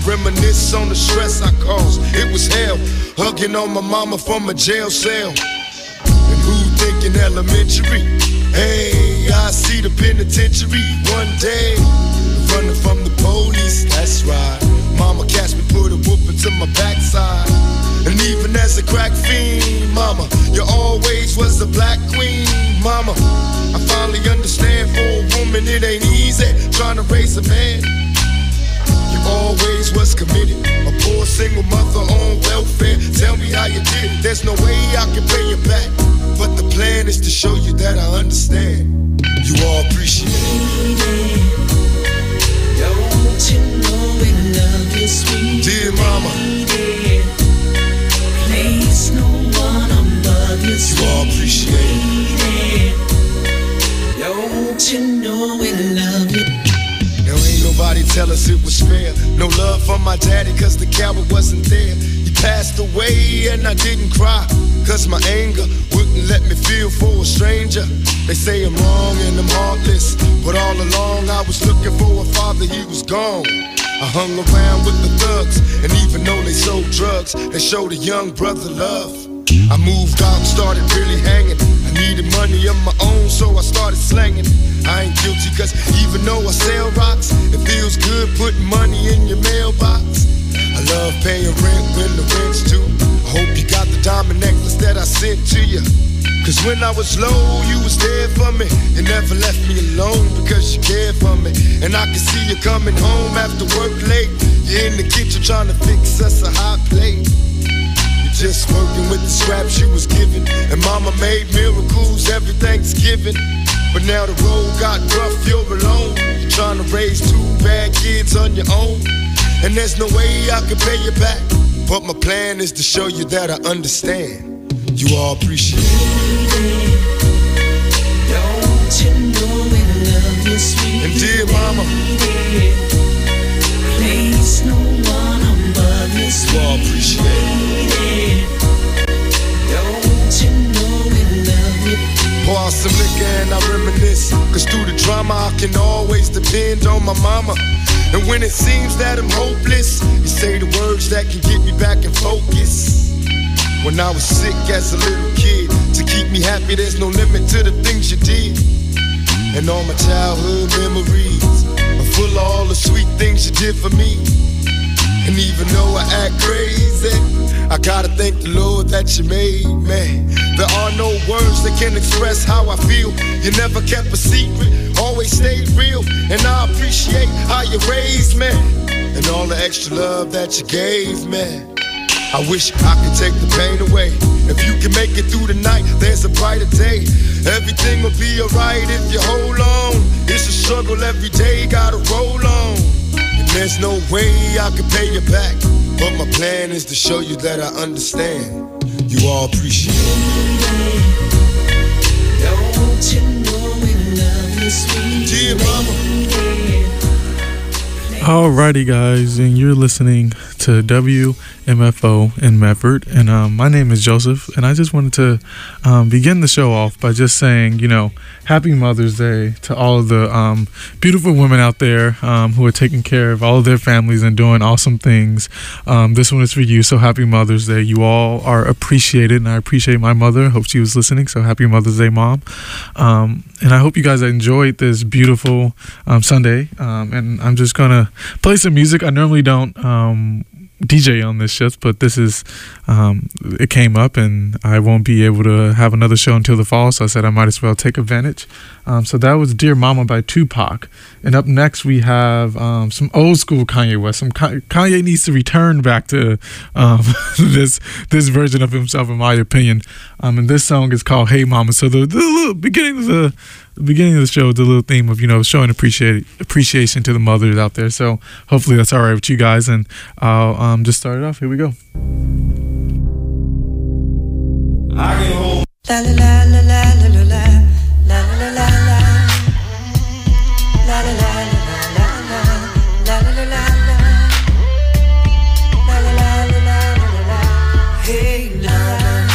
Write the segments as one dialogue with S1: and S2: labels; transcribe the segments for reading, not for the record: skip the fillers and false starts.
S1: reminisce on the stress I caused. It was hell, hugging on my mama from a jail cell. And who thinking elementary? Hey, I see the penitentiary one day. Running from the police, that's right. Mama catch me, put a whooping to my backside. And even as a crack fiend, mama, you always was the black queen, mama. I finally understand, for a woman it ain't easy trying to raise a man. You always was committed, a poor single mother on welfare. Tell me how you did it, there's no way I can pay you back. But the plan is to show you that I understand. You all appreciate it.
S2: Don't you know we love you, sweet
S1: dear mama.
S2: Place no one above you, sweet.
S1: You all appreciate it.
S2: Don't you know we love you?
S1: Now ain't nobody tell us it was fair. No love from my daddy cause the coward wasn't there. He passed away and I didn't cry, cause my anger wouldn't let me feel for a stranger. They say I'm wrong and I'm heartless, but all along I was looking for a father, he was gone. I hung around with the thugs, and even though they sold drugs, they showed a young brother love. I moved out and started really hanging. I needed money of my own, so I started slanging. I ain't guilty cause even though I sell rocks, it feels good putting money in your mailbox. I love paying rent when the rent's due. I hope you got the diamond necklace that I sent to you. Cause when I was low, you was there for me. You never left me alone because you cared for me. And I can see you coming home after work late. You're in the kitchen trying to fix us a hot plate. You're just working with the scraps you was given. And mama made miracles every Thanksgiving. But now the road got rough, you're alone. You're trying to raise two bad kids on your own. And there's no way I can pay you back. But my plan is to show you that I understand. You all appreciate it.
S2: Don't you know we love you, sweet.
S1: And dear mama,
S2: place no one above you, sweet.
S1: You all appreciate it.
S2: Don't you know we love you?
S1: Pour out some liquor and I reminisce. Cause through the drama I can always depend on my mama. And when it seems that I'm hopeless, you say the words that can get me back in focus. When I was sick as a little kid, to keep me happy there's no limit to the things you did. And all my childhood memories are full of all the sweet things you did for me. And even though I act crazy, I gotta thank the Lord that you made me. There are no words that can express how I feel. You never kept a secret, always stayed real. And I appreciate how you raised me, and all the extra love that you gave me. I wish I could take the pain away. If you can make it through the night, there's a brighter day. Everything will be alright if you hold on. It's a struggle every day, gotta roll on. And there's no way I can pay you back, but my plan is to show you that I understand. You all appreciate it.
S2: Don't you know we love you, sweet.
S1: Dear mama.
S3: Alrighty, guys, and you're listening to WMFO in Medford, and my name is Joseph, and I just wanted to begin the show off by just saying, Happy Mother's Day to all of the beautiful women out there who are taking care of all of their families and doing awesome things. This one is for you, so happy Mother's Day. You all are appreciated, and I appreciate my mother. Hope she was listening, so happy Mother's Day, Mom. And I hope you guys enjoyed this beautiful Sunday, and I'm just going to play some music. I normally don't DJ on this shift, but this is it came up and I won't be able to have another show until the fall, so I said I might as well take advantage. So that was Dear Mama by Tupac, and up next we have some old school Kanye West. Kanye needs to return back to this version of himself, in my opinion, and this song is called Hey Mama. So the little beginning of the show, the little theme of showing appreciation to the mothers out there. So hopefully that's all right with you guys, and I'll just start it off. Here we go.
S2: La la la la la la la la la la la la la la la la la. Hey mama,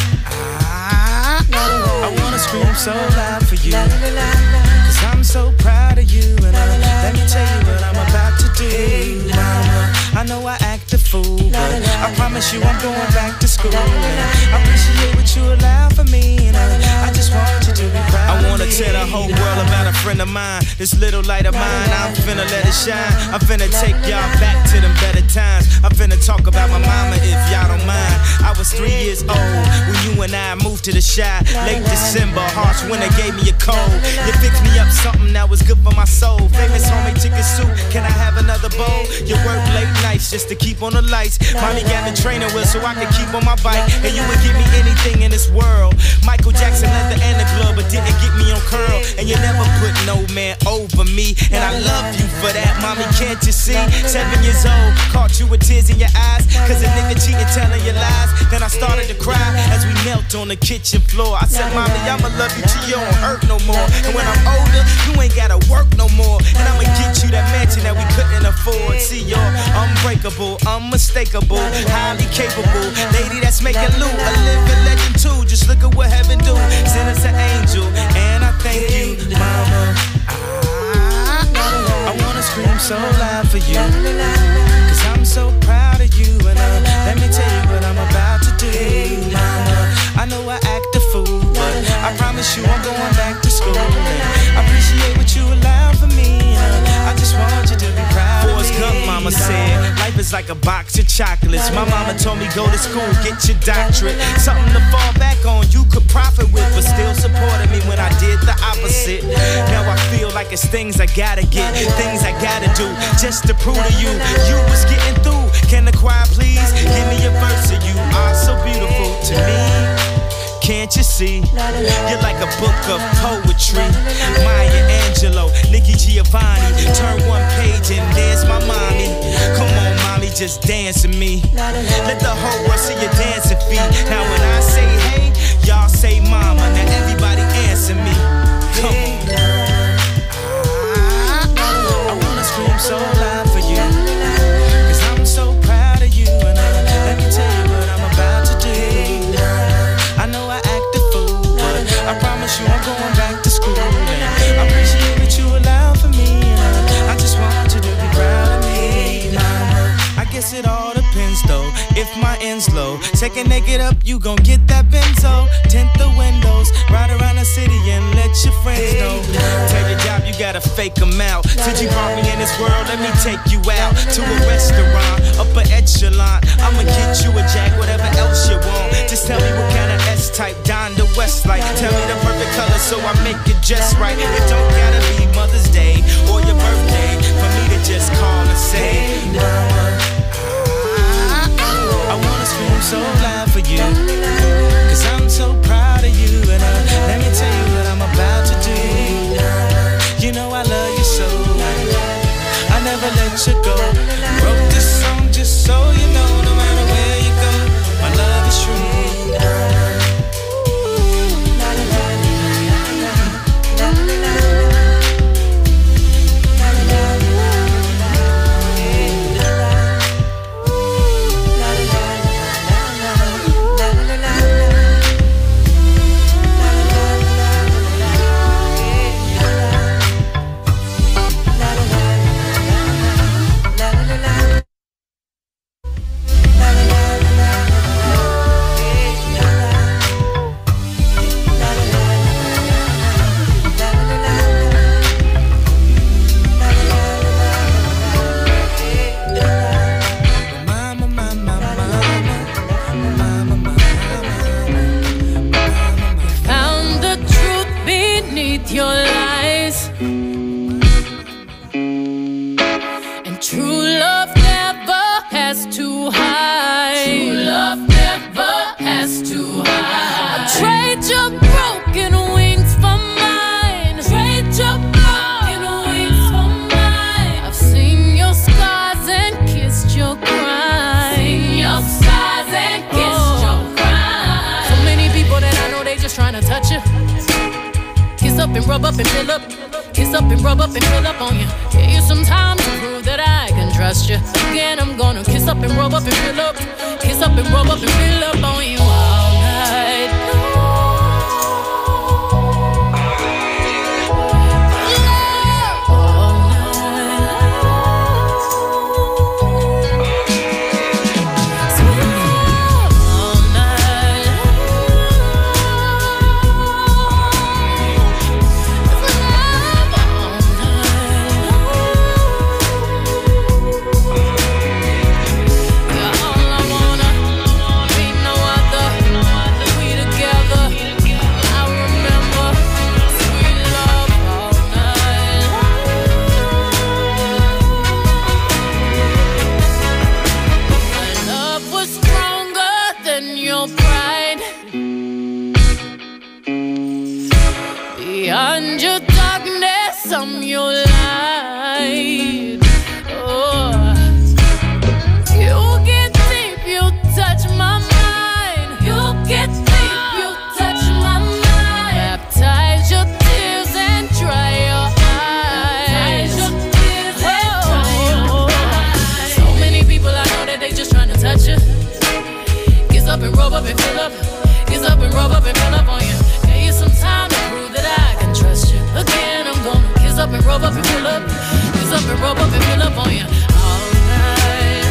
S2: I wanna scream so loud for you, 'cause I'm so proud of you, and let me tell you what I'm about to do. Hey mama, I know I
S4: I promise you I'm going back to school. I appreciate what you allow for me, and I just want you to be proud. I wanna tell the whole world about a friend of mine. This little light of mine, I'm finna let it shine. I'm finna take y'all back to them better times. I'm finna talk about my mama if y'all don't mind. I was 3 years old when you and I moved to the Chi. Late December, harsh winter gave me a cold. You fixed me up something that was good for my soul. Famous homemade chicken soup, can I have another bowl? You work late nights just to keep on the lights. Mommy got the trainer wheel so I could keep on my bike. And you would give me anything in this world. Michael Jackson leather and the glove, but didn't get me on curl. And you never put no man over me. And I love you for that, mommy, can't you see? 7 years old, caught you with tears in your eyes. Cause a nigga cheating, telling you lies. Then I started to cry as we knelt on the kitchen floor. I said, mommy, I'ma love you till you don't hurt no more. And when I'm older, you ain't gotta work no more. And I'ma get you that mansion that we couldn't afford. See, you're unbreakable, unmistakable, highly capable. Lady that's making loot, a living legend too. Just look at what heaven do. Send us an angel, and I thank you, mama. I wanna scream so loud for you, cause I'm so proud of you. And let me tell you what I'm about to do, mama. I know I act a fool, but I promise you I'm going back to school. And I appreciate what you allow for me. I just want you to be proud of me. Forrest Gump, mama said, life is like a box of chocolates. My mama told me go to school, get your doctorate. Something to fall back on, you could profit with, but still supported me when I did the opposite. Now I feel like it's things I gotta get, things I gotta do, just to prove to you, you was getting through. Can the choir please give me a verse of you are so beautiful to me? Can't you see? You're like a book of poetry. Maya Angelou, Nikki Giovanni. Turn one page and there's my mommy. Come on, mommy, just dance with me. Let the whole world see your dancing feet. Now when I say hey, y'all say mama. Now everybody answer me. Come on. I wanna scream so loud for you, cause I'm so proud of you. And let me tell you what I'm about to do. I know I act a fool, but I promise you I'm going back to school. And I appreciate what you allow for me. And I just want you to be proud of me, mama. I guess it all depends though, if my end's low. Second naked up, you gon' get that benzo. Tint the windows, ride around the city and let your friends know. Tell your job you gotta fake them out. Since you brought me in this world, let me take you out to a restaurant, upper echelon. I'ma get you a jack, whatever else you want. Just tell me what kind of S-type Donda West like. Tell me the perfect color so I make it just right. It don't gotta be Mother's Day or your birthday for me to just call and say, mama, I wanna scream so loud for you, cause I'm so proud of you. And let me tell you what I'm about to do. You know I love you so, I never let you go. Wrote this song just so you know, no matter where you go, my love is true.
S5: Rub up and fill up, kiss up and rub up and fill up on you. Give you some time to prove that I can trust you. Again, I'm gonna kiss up and rub up and fill up, kiss up and rub up and fill up on you all night long. All night long. So Beyond your darkness, I'm your light. Oh, you get deep, you touch my mind. You get deep, you touch my mind. Baptize your tears and dry your eyes. So many people I know that they just trying to touch you. Kiss up and rub up and fill up. Kiss up and rub up and fill up on you. Gave you some time to prove that I can trust you. Again, I'm gonna kiss up and rub up and fill up. Kiss up and rub up and fill up on you all night.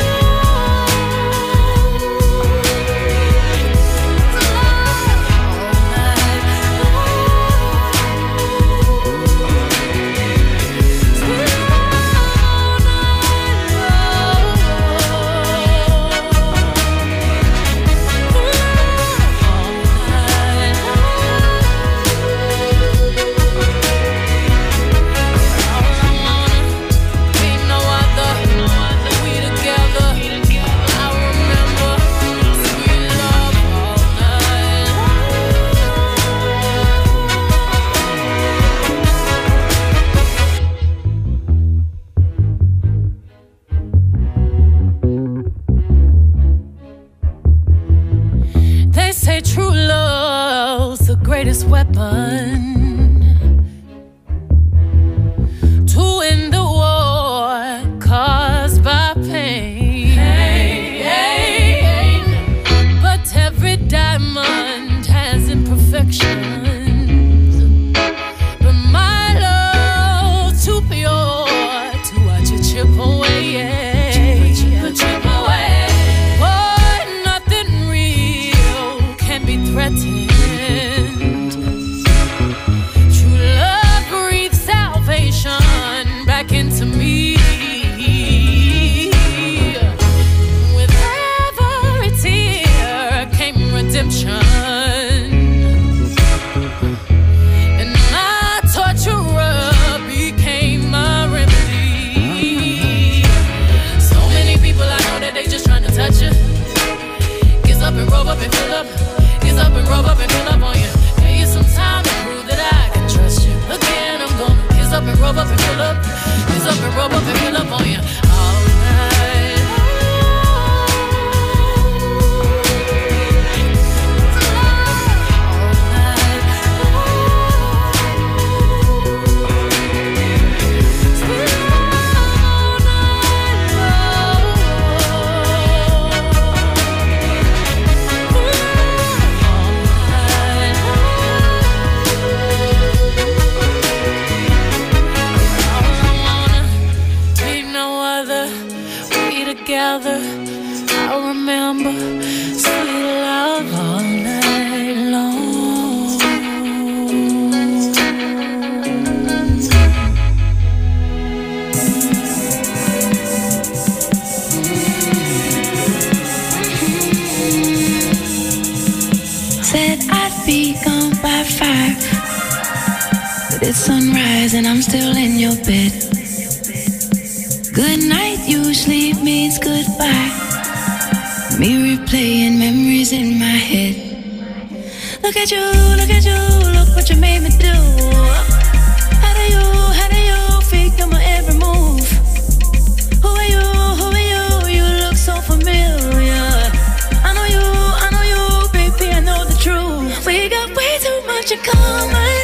S5: True love's the greatest weapon to win the war caused by pain. But every diamond has imperfections. But my love's too pure to watch it chip away. Chip away. Threatened. True love breathes salvation back into me. With every tear came redemption, and my torturer became my remedy. So many people I know that they just trying to touch you. Kiss up and rub up and fill up. Up and rub up and fill up on you. Gave you some time to prove that I can trust you. Again, I'm gonna kiss up and rub up and fill up. Kiss up and rub up and fill up on you all night. Together, I'll remember sweet love all night long.
S2: Said I'd be gone by 5, but it's sunrise and I'm still in your bed. Good night usually means goodbye. Me replaying memories in my head. Look at you, look what you made me do. How do you figure my every move? Who are you, you look so familiar. I know you, baby, I know the truth. We got way too much in common.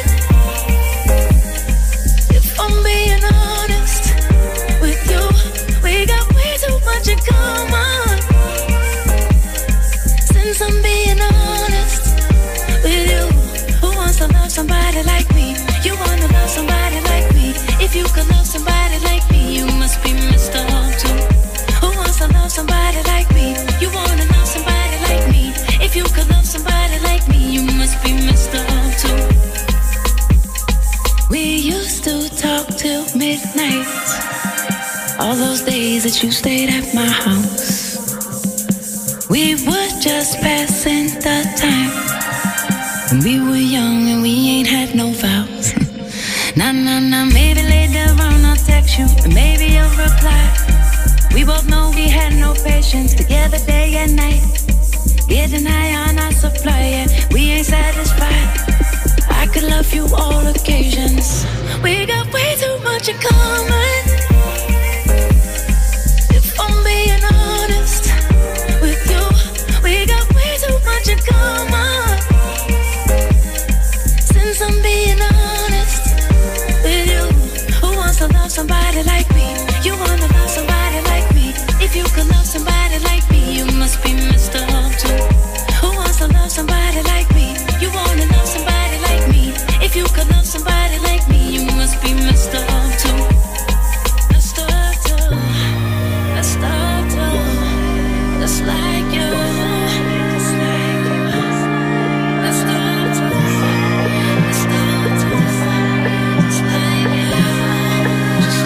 S2: If I'm being honest with you, we got way too much in common. Since I'm being honest with you, who wants to love somebody like me? You wanna love somebody like me? If you could love somebody like me, you must be messed up too. Who wants to love somebody like me? You wanna love somebody like me? If you could love somebody like me, you must be messed up too. We used to talk till midnight. All those days that you stayed at my house, we were just passing the time. When we were young and we ain't had no vows. Nah, maybe later on I'll text you, and maybe you'll reply. We both know we had no patience together day and night. Getting high on our supply, yeah, we ain't satisfied. I could love you all much in common. If I'm being honest with you, we got way too much in common. Since I'm being honest with you, who wants to love somebody like me? You wanna love somebody like me. If you could love somebody like me, you must be messed up too. Who wants to love somebody like me? You wanna love somebody like me. If you could love somebody like me, you must be messed up too. Messed up too. Messed up too. Just like you. Just like you. Messed up too. Messed up too. Just like you. Just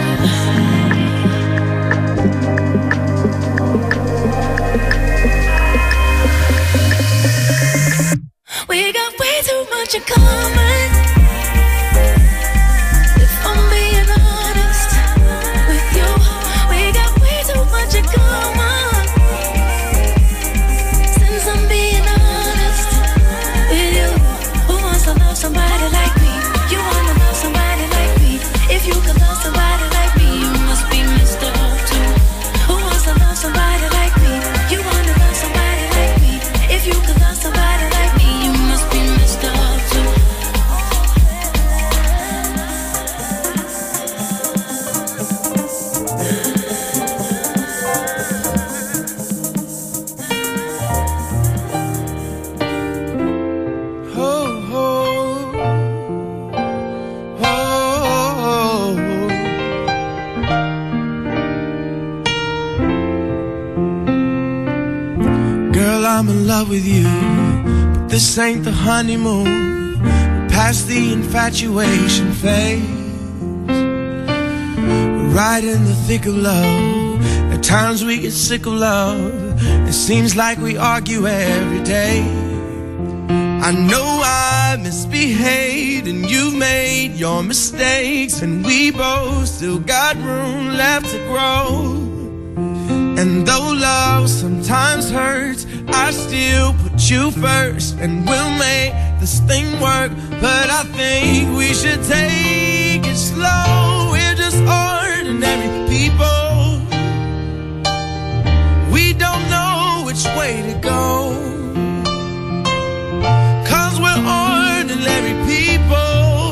S2: like you. We got way too much in common. If I'm being honest with you, we got way too much in common. Since I'm being honest with you, who wants to love somebody like me? You wanna love somebody like me. If you could love somebody like me, you must be messed up too. Who wants to love somebody like me? You wanna love somebody like me. If you could love somebody like me, you must be messed up too.
S6: Girl, I'm in love with you, but this ain't the honeymoon. We're past the infatuation phase. We're right in the thick of love. At times we get sick of love. It seems like we argue every day. I know I misbehaved and you've made your mistakes, and we both still got room left to grow. And though love sometimes hurts, I still put you first, and we'll make this thing work. But I think we should take it slow. We're just ordinary people. We don't know which way to go, 'cause we're ordinary people.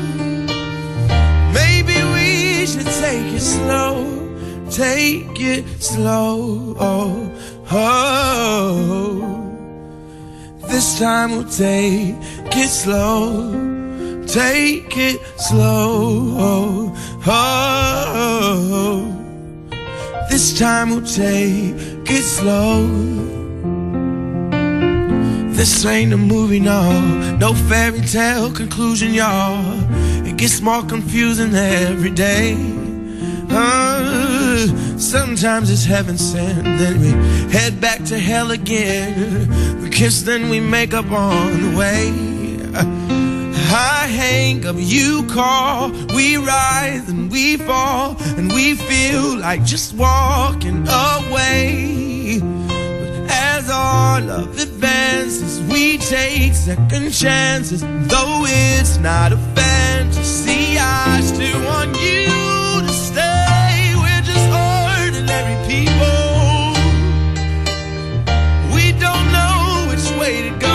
S6: Maybe we should take it slow. Take it slow. Oh, oh. This time we'll take it slow. Take it slow. Oh, oh. This time we'll take it slow. This ain't a movie, no fairy tale conclusion, y'all. It gets more confusing every day. Sometimes it's heaven sent, then we head back to hell again. We kiss, then we make up on the way. I hang up, you call, we rise and we fall, and we feel like just walking away. But as our love advances, we take second chances. Though it's not a fantasy, I still want you to stay. We're just ordinary people. We don't know which way to go,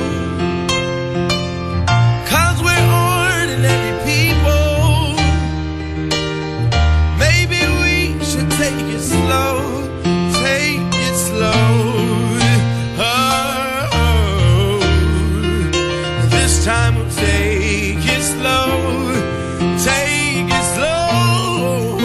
S6: 'cause we're ordinary people. Maybe we should take it slow. Take it slow. Oh, this time we'll take it slow. Take it slow.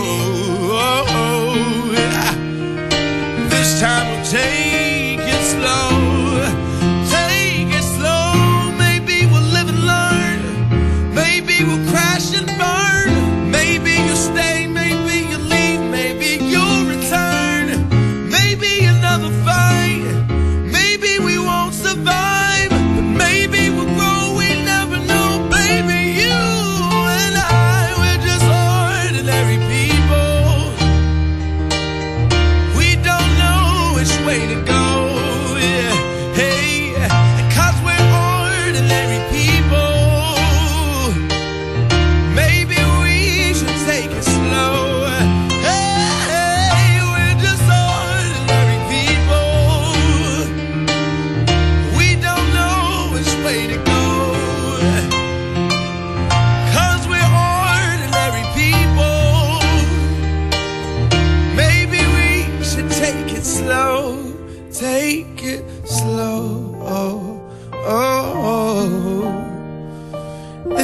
S6: This time we'll take it slow. Take it slow. Maybe we'll live and learn. Maybe we'll crash and burn. Maybe you'll stay, maybe you'll leave, maybe you'll return. Maybe another fight. Maybe we won't survive, but maybe we'll grow. We never know, baby. You and I, we're just ordinary people. We don't know which way to go. Yeah. Hey, 'cause we're ordinary people. Maybe we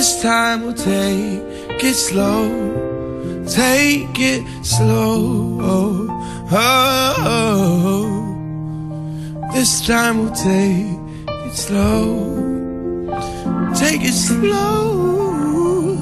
S6: This time we'll take it slow. Take it slow. This time we'll take it slow. Take it slow.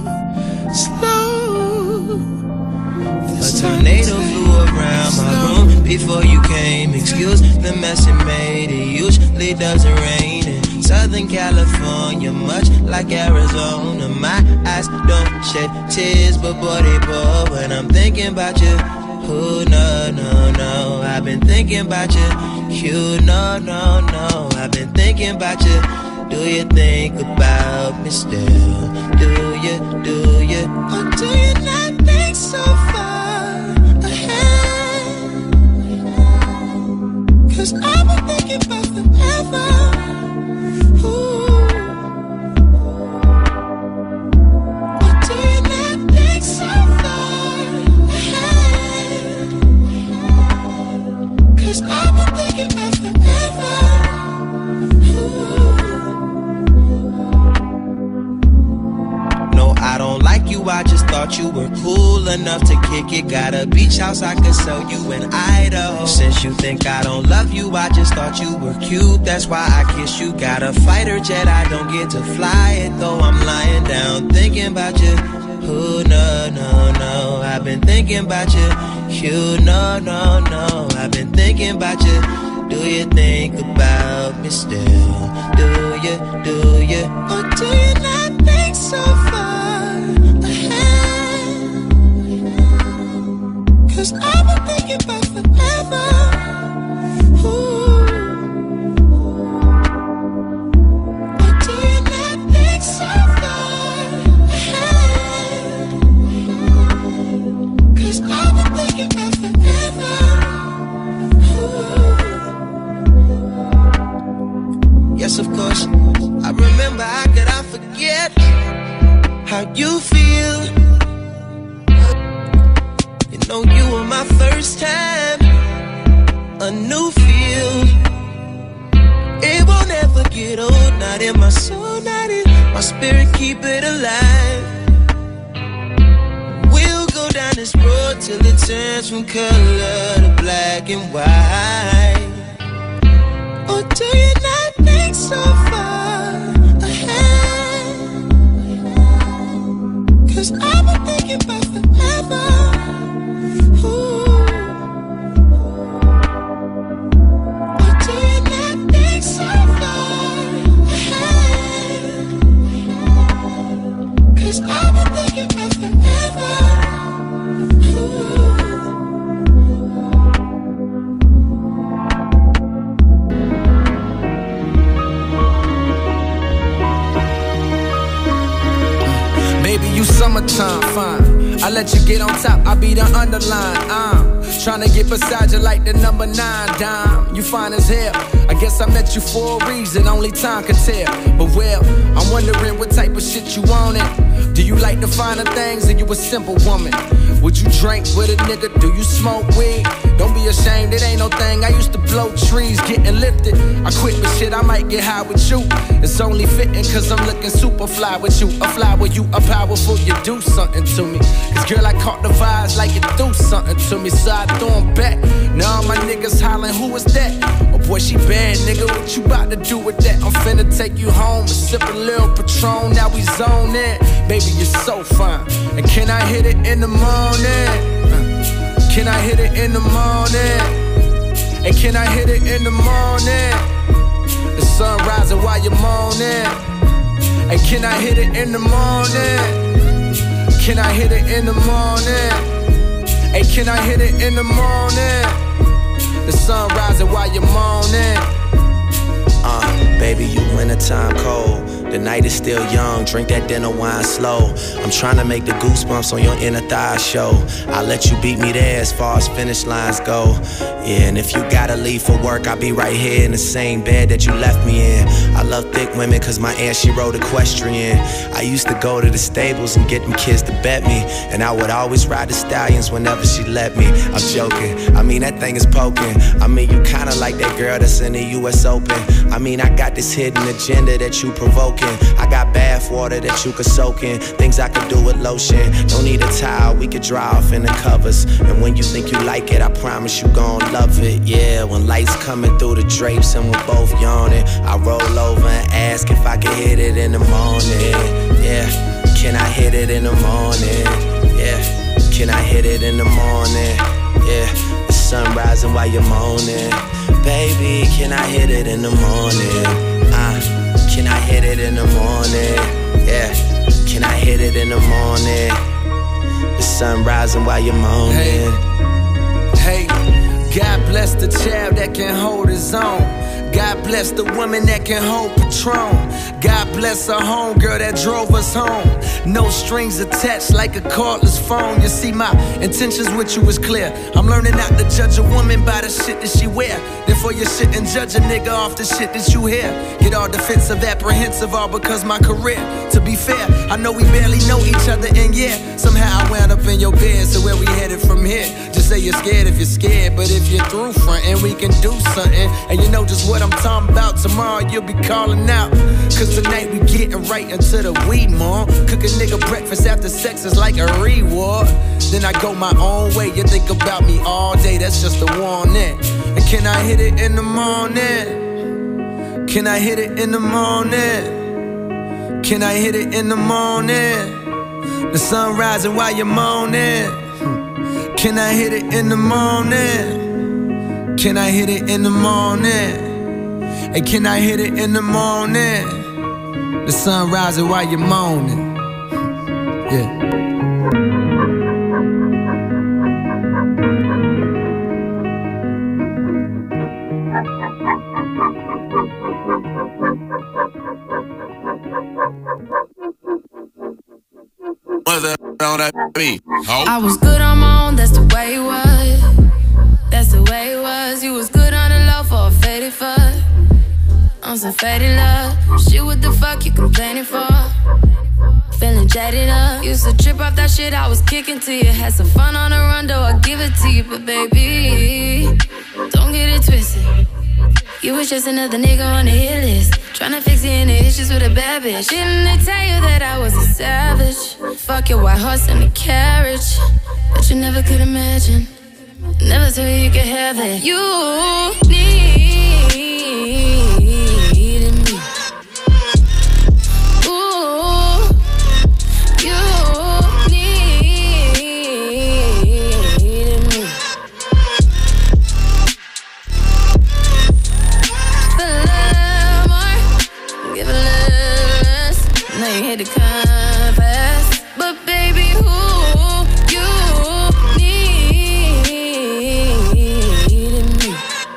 S6: Slow.
S4: A tornado flew around my room before you came. Excuse the mess it made. It usually doesn't rain in Southern California, much like Arizona. My eyes don't shed tears, but boy they pour when I'm thinking about you. Oh no, no, no, I've been thinking about you. You no, no, no, I've been thinking about you. Do you think about me still? Do you, or do you not think so far ahead? 'Cause I've been thinking about forever. Ooh. Or do you not think so far ahead? 'Cause I've been thinking about forever. I don't like you, I just thought you were cool enough to kick it. Got a beach house I could sell you in Idaho. Since you think I don't love you, I just thought you were cute. That's why I kiss you. Got a fighter jet, I don't get to fly it, though I'm lying down thinking about you. Oh no, no, no, I've been thinking about you. You no, no, no, I've been thinking about you. Do you think about me still? Do you, or do you not think so far ahead? 'Cause I've been thinking about forever. Ooh. Or do you not think so far ahead? 'Cause I've been thinking about forever. Ooh. Yes, of course, I remember, how could I forget how you feel? You know you were my first time, a new feel. It won't ever get old, not in my soul, not in my spirit, keep it alive. We'll go down this road till it turns from color to black and white. Or do you not think so far ahead? 'Cause I've been thinking about forever. Ooh. Or do you not think so far ahead? 'Cause I've been thinking about forever. Ooh.
S7: You summertime, fine. I let you get on top, I be the underline. Tryna get beside you like the number 9 dime. You fine as hell, I guess I met you for a reason, only time can tell. But well, I'm wondering what type of shit you wanted. Do you like the finer things or you a simple woman? Would you drink with a nigga? Do you smoke weed? Don't be ashamed, it ain't no thing. I used to blow trees, getting lifted. I quit, but shit, I might get high with you. It's only fitting cause I'm looking super fly with you. A fly with you, a powerful, you do something to me. Cause girl, I caught the vibes like you do something to me. So I threw them back. Now all my niggas hollering, who is that? Oh boy, she bad, nigga, what you about to do with that? I'm finna take you home and sip a little Patron. Now we zone in. Baby, you're so fine. And can I hit it in the morning? Can I hit it in the morning? And can I hit it in the morning? The sun rising while you're moaning. And can I hit it in the morning? Can I hit it in the morning? Hey, can I hit it in the morning? The sun rising while you're moaning.
S4: Baby, you wintertime cold. The night is still young, drink that dinner wine slow. I'm trying to make the goosebumps on your inner thigh show. I'll let you beat me there as far as finish lines go. Yeah, and if you gotta leave for work, I'll be right here in the same bed that you left me in. I love thick women cause my aunt, she rode equestrian. I used to go to the stables and get them kids to bet me. And I would always ride the stallions whenever she let me. I'm joking, I mean that thing is poking. I mean you kinda like that girl that's in the US Open. I mean I got this hidden agenda that you provoking.
S8: broken. I got bath water that you could soak in, things I could do with lotion. Don't need a towel, we could dry off in the covers. And when you think you like it, I promise you gon' love it. Yeah, when lights coming through the drapes and we're both yawning, I roll over and ask if I can hit it in the morning. Yeah, can I hit it in the morning? Yeah, can I hit it in the morning? Yeah, the sun rising while you're moaning. Baby, can I hit it in the morning? Can I hit it in the morning? Yeah, can I hit it in the morning? The sun rising while you're moaning.
S7: Hey, God bless the child that can hold his own. God bless the woman that can hold Patron. God bless her homegirl that drove us home. No strings attached like a cordless phone. You see, my intentions with you is clear. I'm learning not to judge a woman by the shit that she wear. Therefore you shouldn't judge a nigga off the shit that you hear. Get all defensive, apprehensive, all because my career. To be fair, I know we barely know each other, and yeah, somehow I wound up in your bed. So where we headed from here? Just say you're scared if you're scared, but if you're through frontin', we can do something. And you know just what I'm talking about. Tomorrow you'll be calling out, cause tonight we getting right into the weed, mom. Cook a nigga breakfast after sex is like a reward. Then I go my own way. You think about me all day, that's just a warning. And can I hit it in the morning? Can I hit it in the morning? Can I hit it in the morning? The sun rising while you're moaning. Can I hit it in the morning? Can I hit it in the morning? Hey, can I hit it in the morning? The sun rising while you're moaning. Yeah.
S2: I was good on my own, that's the way it was. That's the way it was. You was good on the low for a faded fuck. On some faded love. Shit, what the fuck you complaining for? Feeling jaded up. Used to trip off that shit I was kicking to you. Had some fun on the run, though I give it to you. But baby, don't get it twisted. You was just another nigga on the hit list, tryna fix any issues with a bad bitch. Didn't they tell you that I was a savage? Fuck your white horse and a carriage. But you never could imagine, never told you could have it. You needed me. Ooh, you needed me. Now you hit the compass, but baby, who you needed me.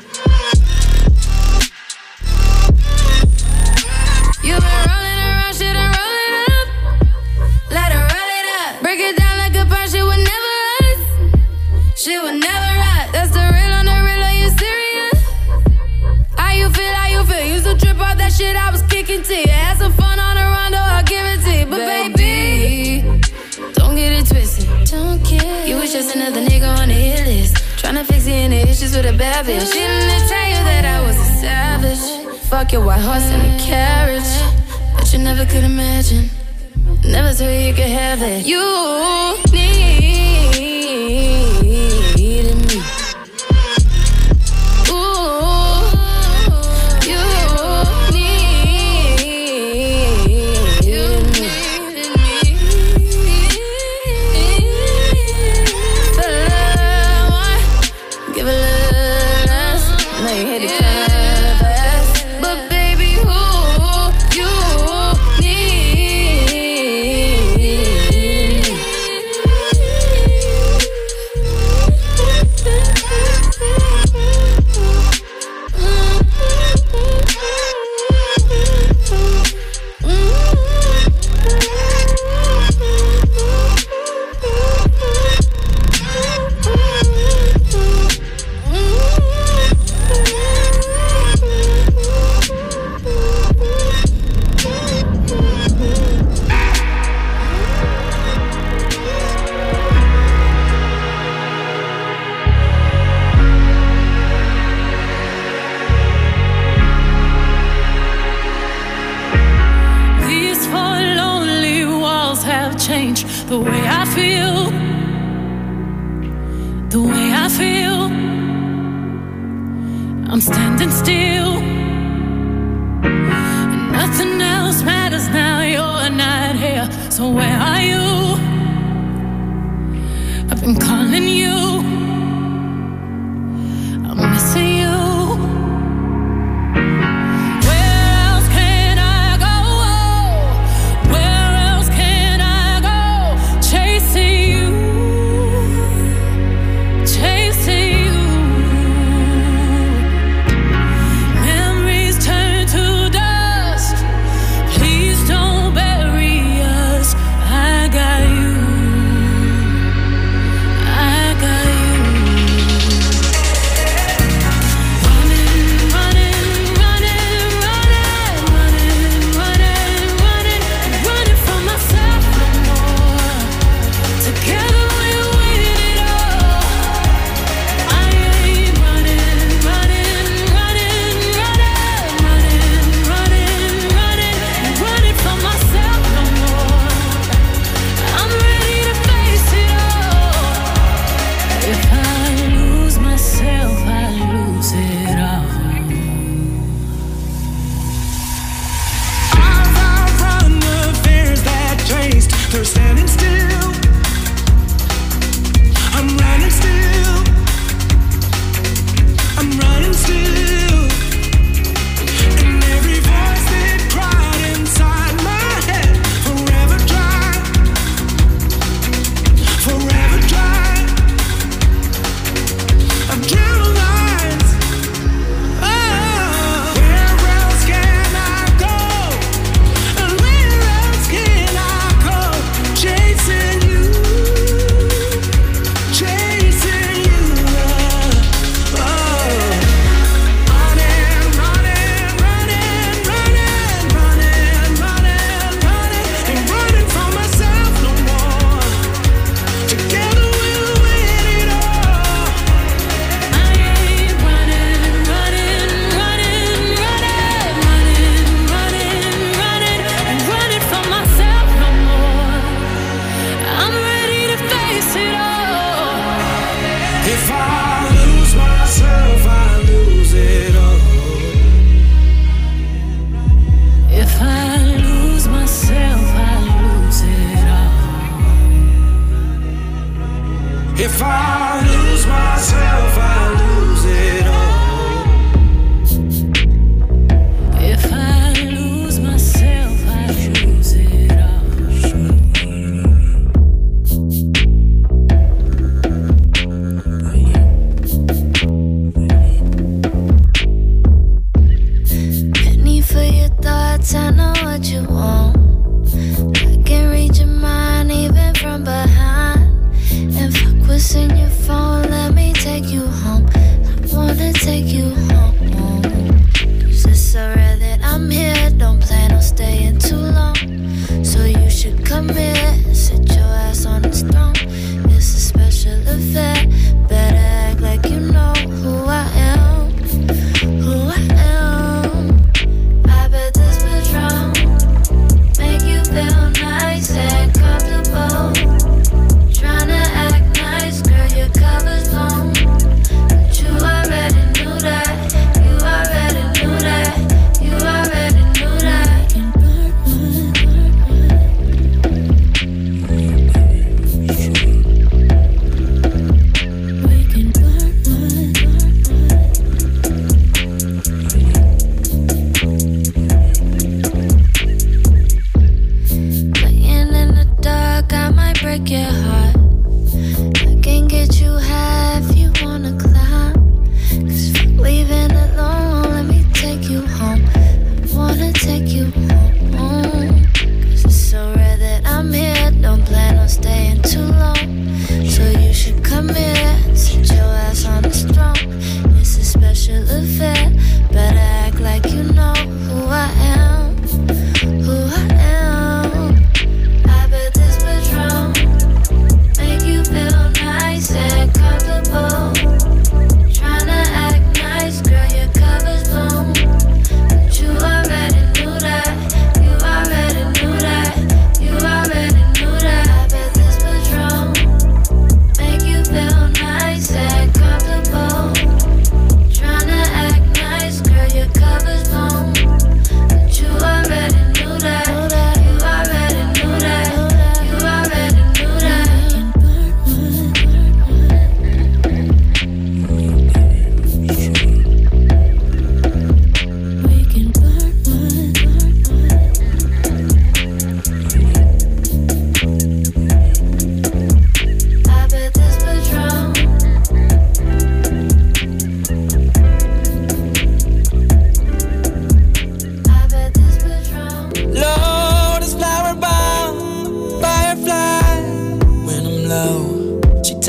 S2: You've been rolling around shit and roll it up. Let her roll it up. Break it down like a punch, shit would never us. Shit would never rot. That's the real on the real, are you serious? How you feel, how you feel? Used to trip off that shit I was kicking to you. Had some fun on the run, though I give it to you. But baby, don't get it twisted. Don't care. You was just another nigga on the hit list, tryna fix any issues with a bad bitch. Didn't they tell you that I was a savage? Fuck your white horse and a carriage. But you never could imagine, never told you could have it. You needed me. Ooh, you needed me. For love, give a little less. Now you hit the canvas, but baby, who you need me.
S5: change the way I feel. The way I feel. I'm standing still. And nothing else matters now. You're not here. So where are you? I've been calling you. I'm missing you.
S2: I got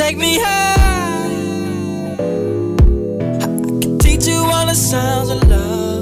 S9: take me high. I can teach you all the sounds of love.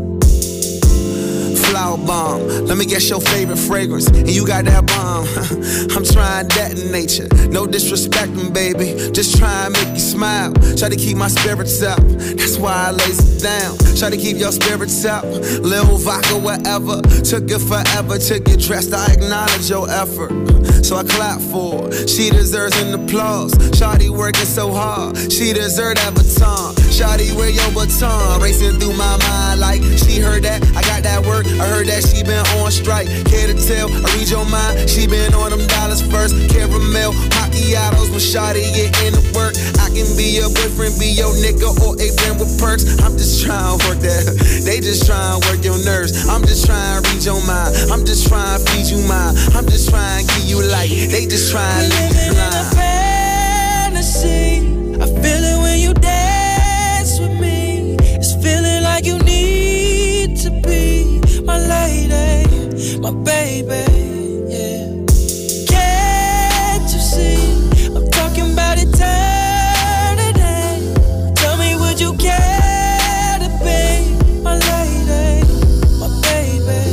S6: Flower bomb, let me guess your favorite fragrance, and you got that bomb. I'm trying to detonate you, no disrespecting, baby. Just try and make you smile. Try to keep my spirits up, that's why I lays it down. Try to keep your spirits up, little vodka, whatever. Took it forever to get dressed, I acknowledge your effort, so I clap for her. She deserves an applause. Shawty working so hard, she deserves that baton. Shawty, wear your baton, racing through my mind like she heard that. I got that work, I heard that she been on strike. Care to tell, I read your mind. She been on them dollars first. Caramel, macchiatos, when Shawty get in the work. I can be your boyfriend, be your nigga, or a friend with perks. I'm just trying to work that. They just trying to work your nerves. I'm just trying to read your mind. I'm just trying to feed you mine. I'm just trying to give you light. They just trying to leave you blind.
S9: Fantasy, I feel it when you dance with me. It's feeling like you need to be my lady, my baby, yeah. Can't you see? I'm talking about eternity. Tell me, would you care to be my lady, my baby?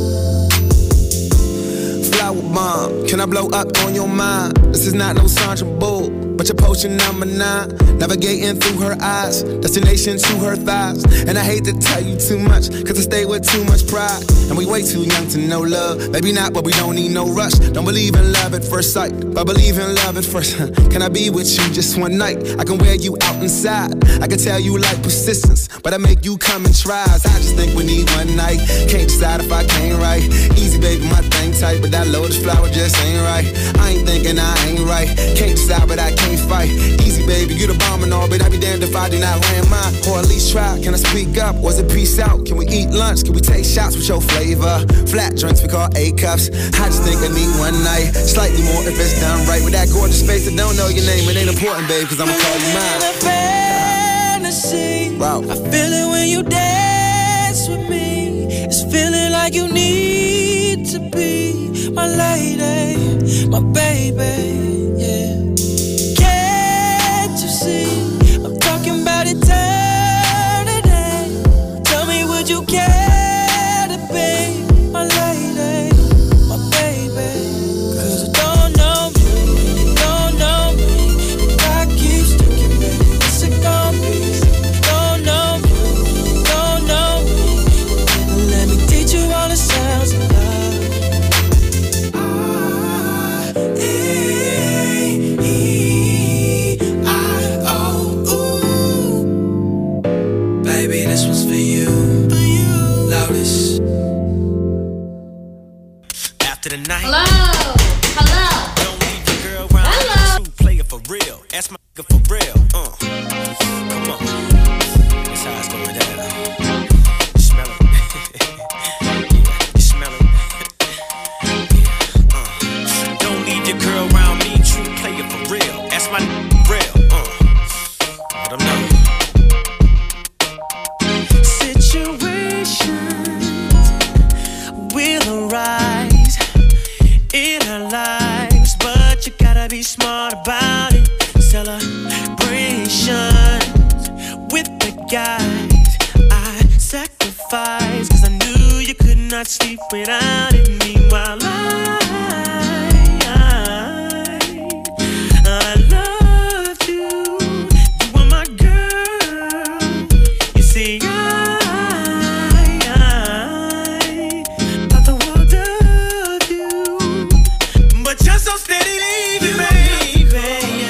S6: Flower bomb, can I blow up on your mind? This is not no Sandra Bullock, but your potion number 9. Navigating through her eyes, destination to her thighs. And I hate to tell you too much, cause I stay with too much pride. And we way too young to know love. Maybe not, but we don't need no rush. Don't believe in love at first sight, but believe in love at first. Can I be with you just one night? I can wear you out inside. I can tell you like persistence, but I make you come and try. I just think we need one night. Can't decide if I can't right. Easy baby, my thing tight, but that lotus flower just ain't right. I ain't thinking I ain't right. Can't decide, but I can't fight. Easy baby, you the bomb and all, but I'd be damned if I do not land mine. Or at least try. Can I speak up? Was it peace out? Can we eat lunch? Can we take shots with your flavor? Flat drinks we call A-cups. I just think I need one night, slightly more if it's done right. With that gorgeous face, I don't know your name. It ain't important, babe, cause I'ma call you mine.
S9: Fantasy, wow. I feel it when you dance with me. It's feeling like you need to be my lady, my baby, yeah. I'm talking about eternity. Tell me, would you care to be my lady, my baby? Cause I don't know you, you don't know me. If I keep sticking, baby, what's it gonna be? Don't know you, you don't know me. Let me teach you all the sounds of love. This one's for you, loudest.
S4: After the night,
S5: hello, hello.
S4: Don't leave your girl around. Hello. Play it for real. Ask my nigga for real. Come on. That's how it's going down. You smell it. Yeah, you smell it. Yeah. Don't leave your girl around me. True, play it for real. Ask my nigga for real. Let them know.
S9: Will arise in our lives, but you gotta be smart about it. Celebrations with the guys I sacrificed, cause I knew you could not sleep without it. Meanwhile I loved you. You were my girl. You see,
S6: So steady leaving, baby.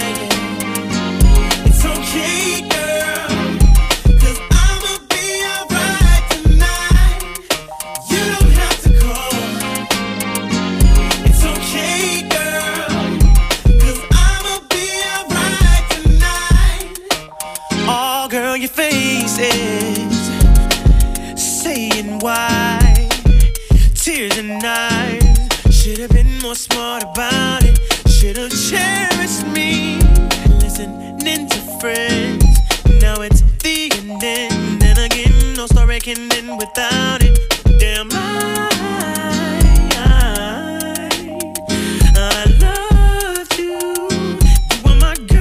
S6: It's okay, girl, cause I'ma be alright tonight. You don't have to call. It's okay, girl, cause I'ma be alright tonight.
S9: Oh, girl, your face is saying why. Tears and eyes. Should've been more smart about it. Should've cherished me. Listening to friends. Now it's the ending. And again, no story can end without it. Damn, I loved you. You were my girl.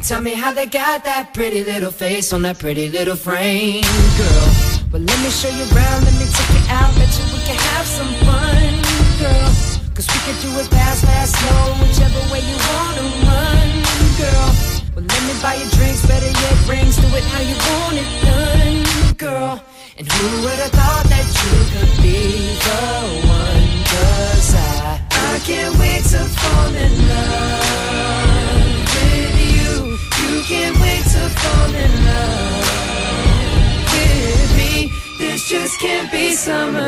S10: tell me how they got that pretty little face on that pretty little frame, girl. Well, let me show you around, let me take you out, bet you we can have some fun, girl. Cause we can do it fast, fast, slow, whichever way you wanna run, girl. Well, let me buy you drinks, better yet rings, do it how you want it done, girl. And who would've thought that you could be the one? Cause I can't wait to fall in love with you. You can't wait to fall in love with me. This just can't be summer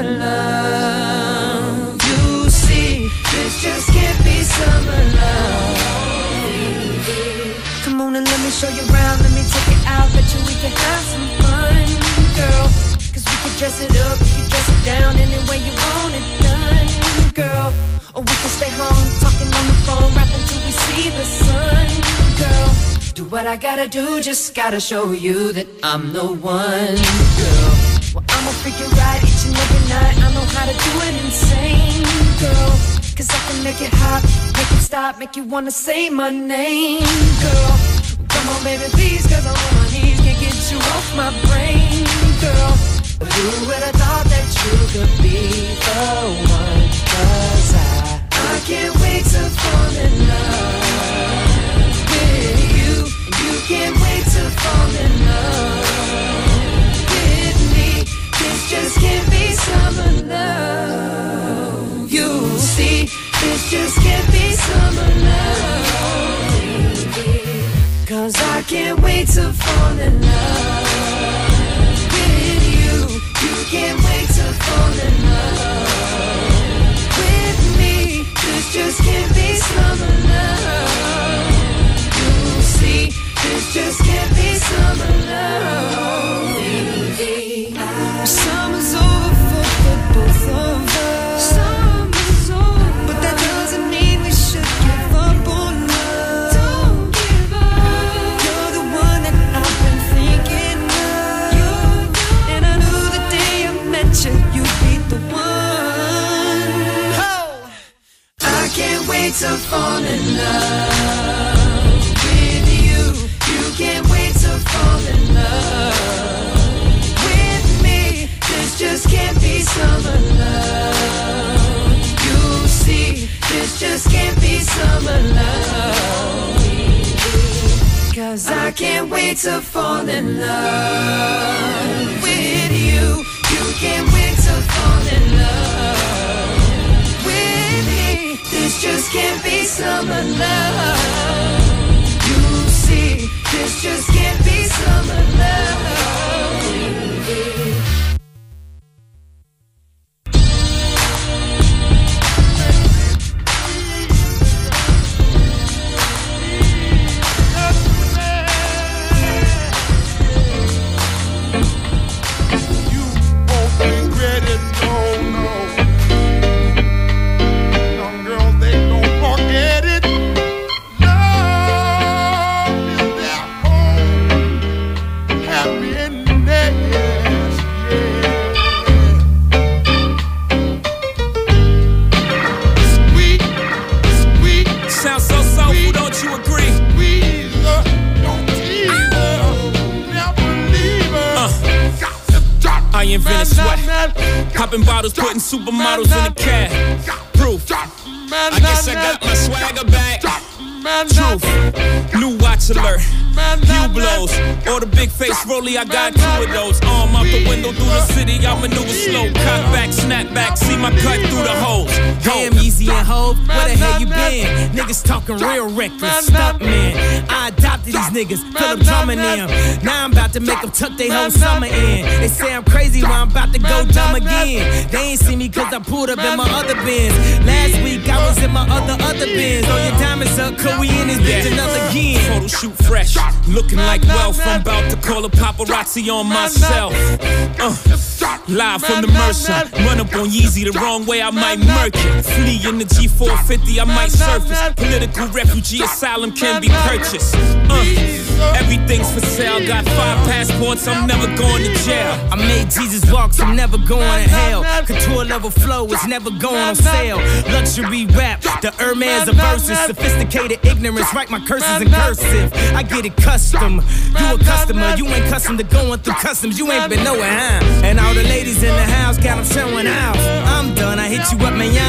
S10: love. You see, this just can't be summer love. Come on and let me show you around, let me take it out, bet you we can have some fun, girl. Cause we can dress it up, we can dress it down, any way you want it done, girl. Or we can stay home, talking on the phone, rapping till we see the sun, girl. Do what I gotta do, just gotta show you that I'm the one, girl. Well, I'ma freak you right each and every night, I know how to do it insane, girl. Cause I can make it hot, make it stop, make you wanna say my name, girl. Come on baby please, cause I'm on my knees, can't get you off my brain, girl. But who would've thought that you could be the one? Cause I can't wait to fall in love with you. You can't wait to fall in love with me. This just can't be summer love. You see, this just can't be summer love. Cause I can't wait to fall in love with you. You can't wait to fall in love with me. This just can't be summer love. You see, this just can't be summer love. Summer's over for both of us. Summer's over, but that doesn't mean we should give up on love. Don't give up. You're the one that I've been thinking of. And I knew the day I met you, you'd be the one. Oh, I can't wait to fall in love with you. You can't wait to fall in love with me. This just can't be summer love. You see, this just can't be summer love. Cause I can't wait to fall in love with you. You can't wait to fall in love with me. This just can't be summer love. You see, this just can't be summer love.
S11: Popping bottles, putting supermodels in the cab. Proof. I guess I got my swagger back. Truth. New watch alert. Hue blows. Or the big face rollie, I got two of those. Arm out the window through the city, I maneuver slow. Cock back, snap back, see my cut through the holes.
S4: Damn, Easy and Hov, where the hell you been? Niggas talking real reckless, stunt man. I adopted these niggas, Philip drumming them. Now I'm about to make them tuck their whole summer in. They say I'm crazy when I'm about to go dumb again. They ain't see me cause I pulled up in my other Benz. Last week I was in my other Benz. Throw your diamonds up, cause we in this bitch another again.
S11: Photo shoot fresh, looking like wealth. I'm about to call a paparazzi on myself. Live from the Mercer. Run up on Yeezy the wrong way, I might murk it. Flee in the G450, I might surface. Political refugee asylum can be purchased. Everything's for sale. Got 5 passports, I'm never going to jail.
S4: I made Jesus walk, so I'm never going to hell. Couture level flow is never going on sale. Luxury rap, the Hermes of verses. Sophisticated ignorance, write my curses in cursive. I get it custom. You a customer, you ain't custom to going through customs. You ain't been nowhere, huh? And all the ladies in the house got them showing out. I'm done, I hit you up, man.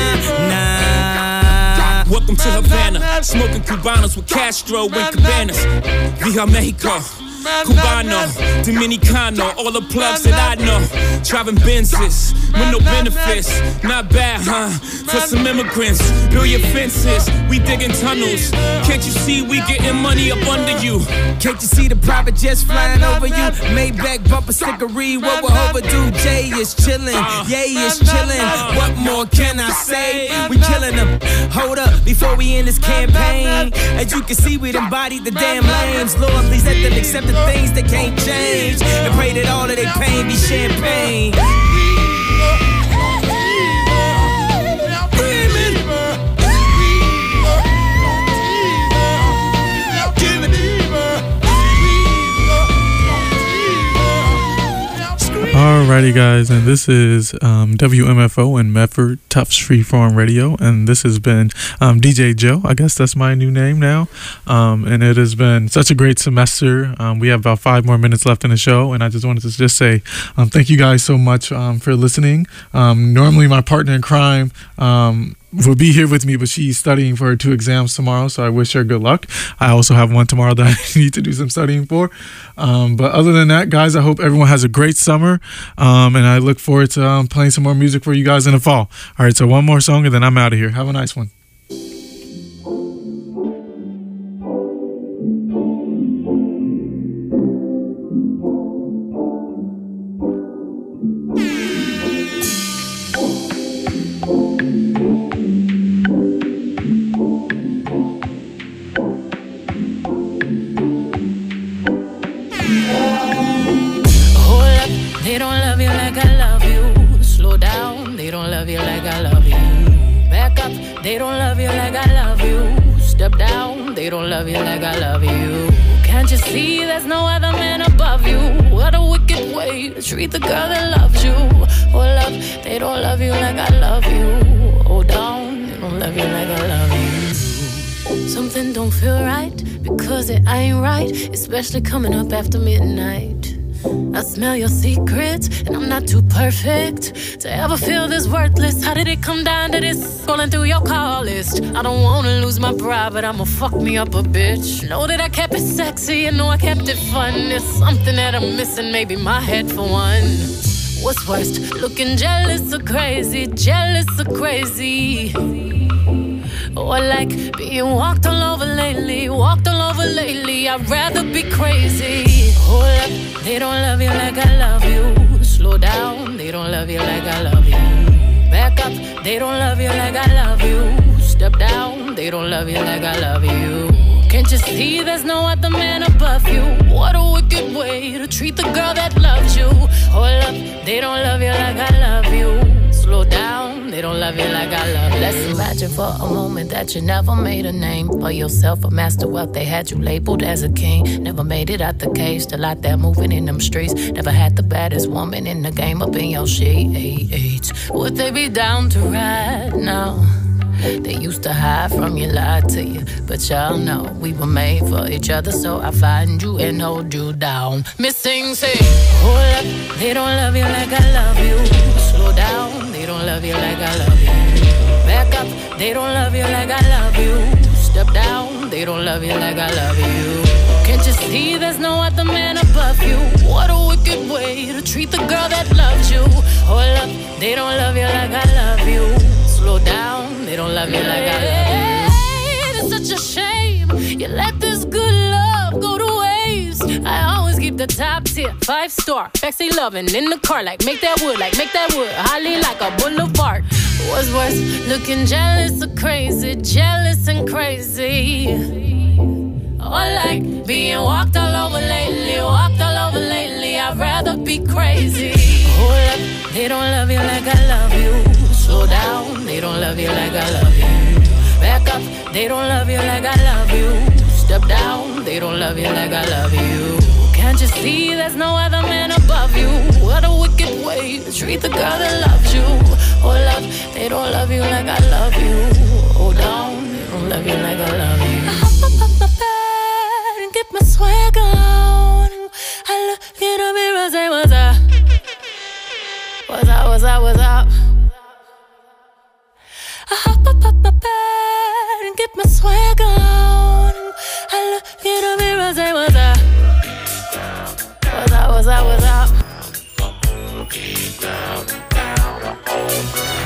S4: Nah.
S11: Welcome to Havana, smoking Cubanos with Castro and Cabanas. Via Mexico, Cubano, Dominicano, all the plugs that I know. Driving Benzes with no benefits. Not bad, huh? For some immigrants, build your fences. We digging tunnels. Can't you see we getting money up under you?
S4: Can't you see the private jets flying over you? Maybach bumper stickery, what we're overdue. Jay is chillin', Yay is chillin'. What more can I say? We killing them. Hold up, before we end this campaign. As you can see, we embodied the damn lames. Lord, please let them accept the things they can't change, and pray that all of their pain be champagne.
S3: Alrighty guys, and this is WMFO in Medford, Tufts Freeform Radio, and this has been DJ Joe. I guess that's my new name now, and it has been such a great semester. We have about 5 more minutes left in the show, and I just wanted to just say thank you guys so much for listening. Normally my partner in crime will be here with me, but she's studying for her 2 exams tomorrow, so I wish her good luck. I also have one tomorrow that I need to do some studying for. But other than that, guys, I hope everyone has a great summer, and I look forward to playing some more music for you guys in the fall. All right, so one more song, and then I'm out of here. Have a nice one.
S5: They don't love you like I love you. Slow down, they don't love you like I love you. Back up, they don't love you like I love you. Step down, they don't love you like I love you. Can't you see there's no other man above you? What a wicked way to treat the girl that loves you. Oh love, they don't love you like I love you. Oh down, they don't love you like I love you. Something don't feel right, because it ain't right, especially coming up after midnight. I smell your secrets, and I'm not too perfect to ever feel this worthless. How did it come down to this? Scrolling through your call list. I don't wanna lose my pride, but I'ma fuck me up a bitch. Know that I kept it sexy, and know I kept it fun. There's something that I'm missing, maybe my head for one. What's worst, looking jealous or crazy? Jealous or crazy? Or like being walked all over lately, walked all over lately. I'd rather be crazy. Hold up, they don't love you like I love you. Slow down, they don't love you like I love you. Back up, they don't love you like I love you. Step down, they don't love you like I love you. Can't you see there's no other man above you? What a wicked way to treat the girl that loves you. Hold up, they don't love you like I love you. Slow down, they don't love you like I love you. Let's imagine for a moment that you never made a name for yourself, a master wealth. They had you labeled as a king. Never made it out the cage, still out there moving in them streets. Never had the baddest woman in the game up in your sheets. Would they be down to ride now? They used to hide from you, lied to you, but y'all know we were made for each other, so I find you and hold you down. Missing say, hold up, they don't love you like I love you. Slow down, they don't love you like I love you. Back up, they don't love you like I love you. Step down, they don't love you like I love you. Can't you see there's no other man above you? What a wicked way to treat the girl that loves you. Hold up, they don't love you like I love you. Slow down, they don't love you like I love you. It's such a shame you let this good love go to waste. I always keep the top tier, 5-star, sexy loving in the car, like make that wood, holly like a boulevard. What's worse, looking jealous or crazy, jealous and crazy. Or like being walked all over lately, I'd rather be crazy. Hold up, they don't love you like I love you. Slow down, they don't love you like I love you. Back up, they don't love you like I love you. Step down, they don't love you like I love you. Can't you see there's no other man above you? What a wicked way to treat the girl that loves you.